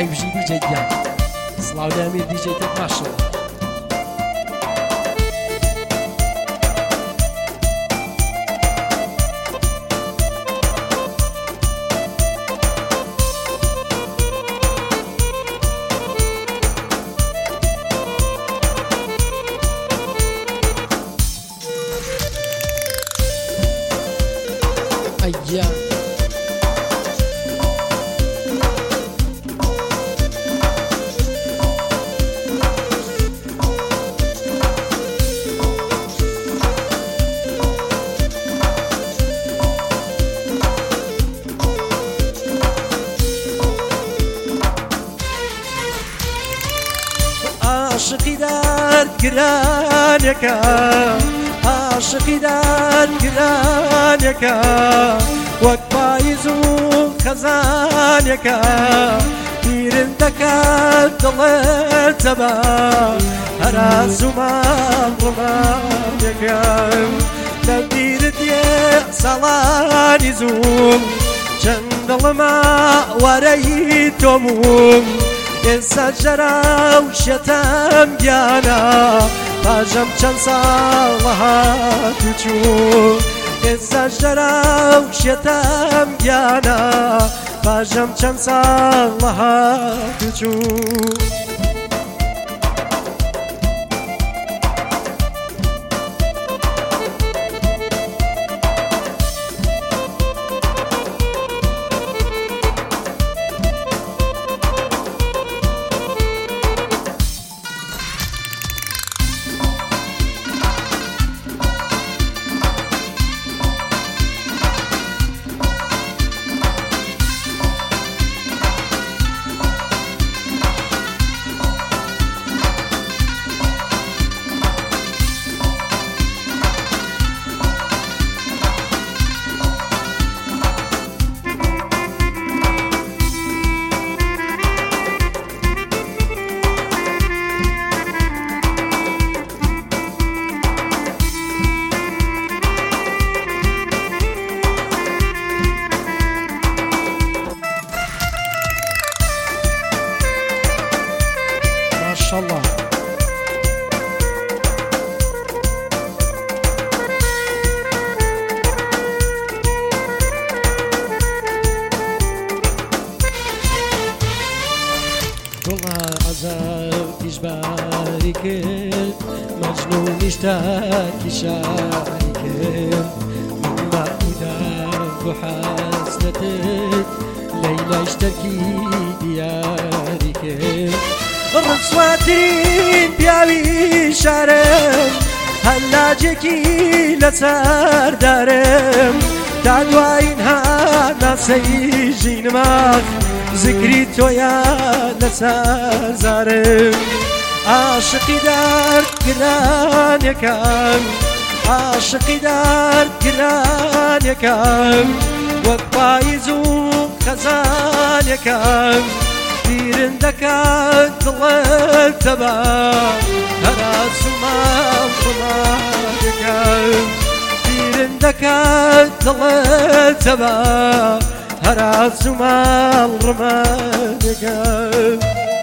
بژی دیجێ گیان سڵاو دەمیر دیجێ تێک ماشەوە ئەیە عاشقی دەرگرانێکە عاشقی دەرگرانێکە وەک پاییز و خەزانێکە بیرم دەکات دڵت جەبا هەرازومان ڕۆمانێکم لە بیرت یێ ساڵانی زووم چەند دڵما وارەی تۆموم ئێستا جەرا و شێتم گیانە پاژەم چەند ساڵە هاتوچوو ئێستا جەرا و شێتم گیانە پاژەم چەند ساڵە هاتوچوو ماشاءالله دڵا عەزاب ئیژباری کرد مەجنوونیش تاکی شاری کرد من مەعبودا بۆ حەسرەتت لەیلایش تەرکی دیاری کرد ڕسواترین پیاوی شارم هەلاجێکی لەسەر دارم تا دوایین هاناسەی ژینماخ زگری تۆیە لەسەر زارم عاشقی دەرگرانێکم عاشقی دەرگرانێکم وەک پاییز و خەزانێکم بیرم دەکات دڵت جەبا هەرازومان ڕۆمانێکم بیرم دەکات دڵت جەبا هەرازومان ڕۆمانێکم